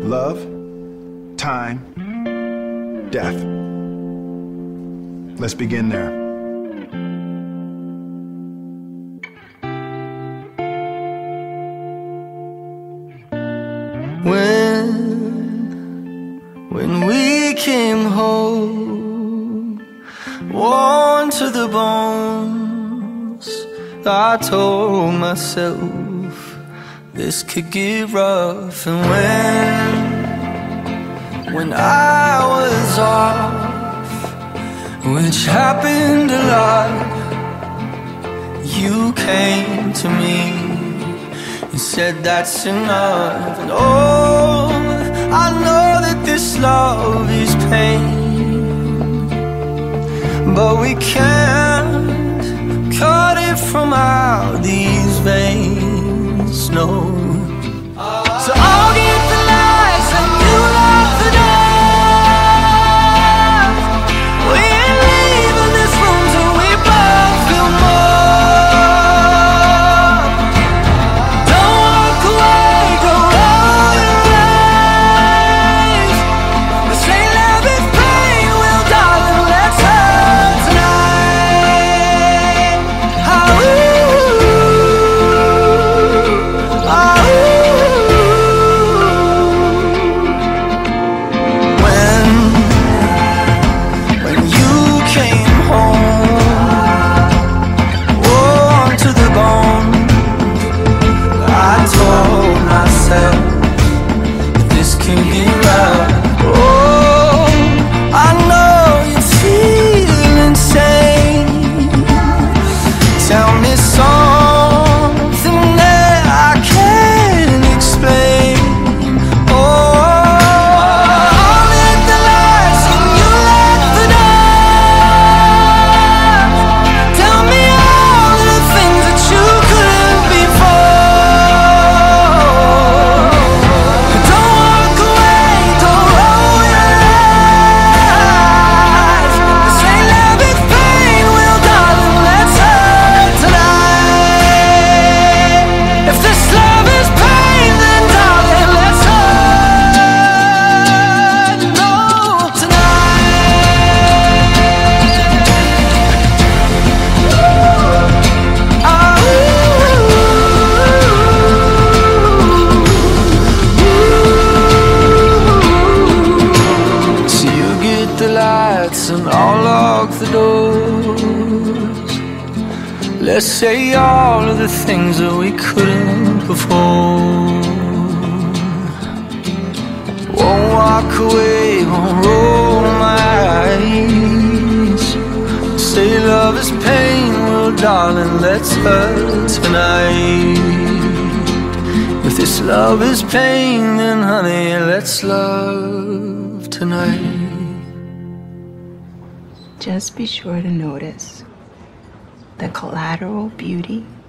love, time, death. Let's begin there. When we came home, worn to the bones, I told myself this could get rough. And when I was off, which happened a lot, you came to me and said that's enough. And oh, I know that this love is pain, but we can't cut it from out these veins, no. So I'll get the lights and you lock the door. We ain't leaving this room till we both feel more. Don't walk away, go all your ways. This ain't love, it's pain. Well, darling, let's hurt tonight. When you came home, worn to the bone, I told myself that this can get rough. Oh, I know you feel insane. Tell me something that I can't explain. Oh, I'll hit the lights and you lock the door. Tell me all the things that you couldn't before. Don't walk away, don't roll your eyes. This ain't love, it's pain. Well, darling, let's hurt tonight. If this love is pain, then darling, let's hurt no tonight. So you get the lights and I'll lock the doors. Let's say all of the things that we couldn't before. Won't walk away, won't roll my eyes. Say love is pain, well darling, let's hurt tonight. If this love is pain, then honey, let's love tonight. Just be sure to notice the collateral beauty